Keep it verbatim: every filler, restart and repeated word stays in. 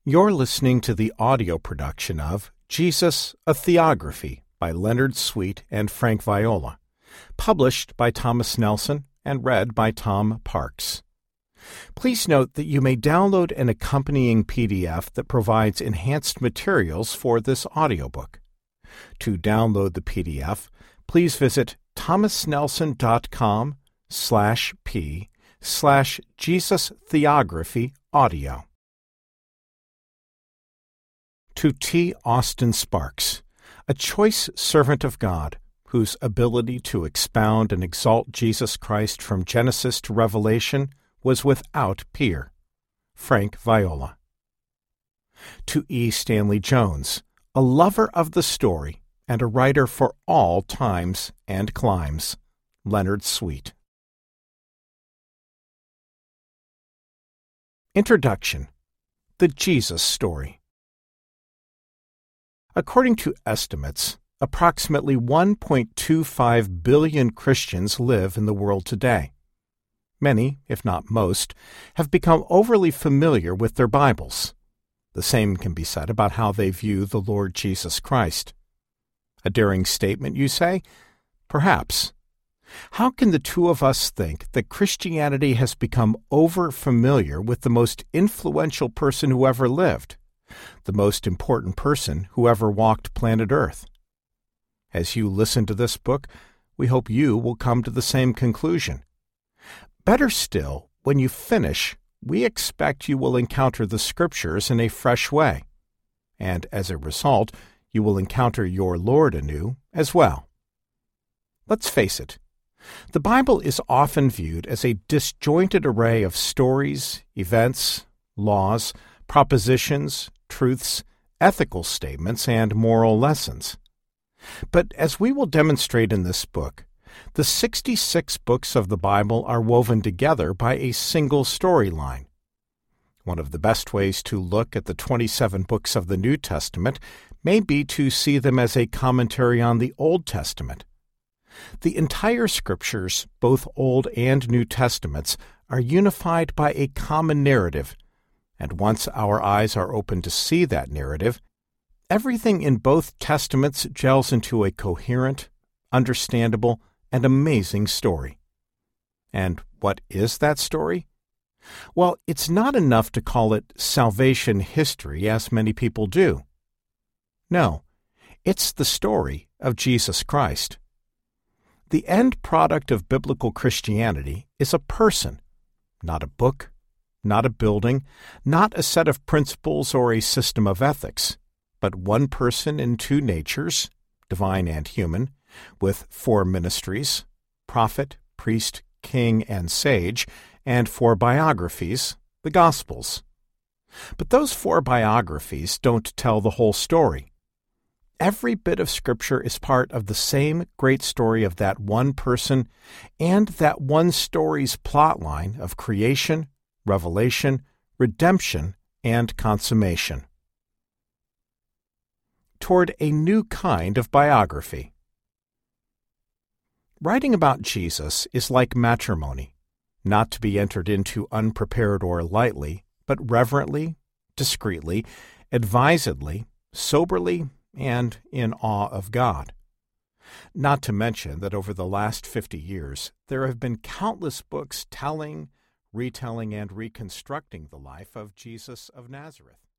You're listening to the audio production of Jesus, a Theography by Leonard Sweet and Frank Viola, published by Thomas Nelson and read by Tom Parks. Please note that you may download an accompanying P D F that provides enhanced materials for this audiobook. To download the P D F, please visit thomasnelson.com slash p slash Jesus Theography audio. To T. Austin Sparks, a choice servant of God, whose ability to expound and exalt Jesus Christ from Genesis to Revelation was without peer. Frank Viola. To E. Stanley Jones, a lover of the story and a writer for all times and climes. Leonard Sweet. Introduction. The Jesus Story. According to estimates, approximately one point two five billion Christians live in the world today. Many, if not most, have become overly familiar with their Bibles. The same can be said about how they view the Lord Jesus Christ. A daring statement, you say? Perhaps. How can the two of us think that Christianity has become over-familiar with the most influential person who ever lived, the most important person who ever walked planet Earth? As you listen to this book, we hope you will come to the same conclusion. Better still, when you finish, we expect you will encounter the Scriptures in a fresh way, and as a result, you will encounter your Lord anew as well. Let's face it, the Bible is often viewed as a disjointed array of stories, events, laws, propositions, truths, ethical statements, and moral lessons. But as we will demonstrate in this book, the sixty-six books of the Bible are woven together by a single storyline. One of the best ways to look at the twenty-seven books of the New Testament may be to see them as a commentary on the Old Testament. The entire Scriptures, both Old and New Testaments, are unified by a common narrative, and once our eyes are open to see that narrative, everything in both Testaments gels into a coherent, understandable, and amazing story. And what is that story? Well, it's not enough to call it salvation history, as many people do. No, it's the story of Jesus Christ. The end product of biblical Christianity is a person, not a book, not a building, not a set of principles or a system of ethics, but one person in two natures, divine and human, with four ministries, prophet, priest, king, and sage, and four biographies, the Gospels. But those four biographies don't tell the whole story. Every bit of Scripture is part of the same great story of that one person and that one story's plotline of creation, revelation, redemption, and consummation. Toward a new kind of biography. Writing about Jesus is like matrimony, not to be entered into unprepared or lightly, but reverently, discreetly, advisedly, soberly, and in awe of God. Not to mention that over the last fifty years, there have been countless books telling, retelling, and reconstructing the life of Jesus of Nazareth.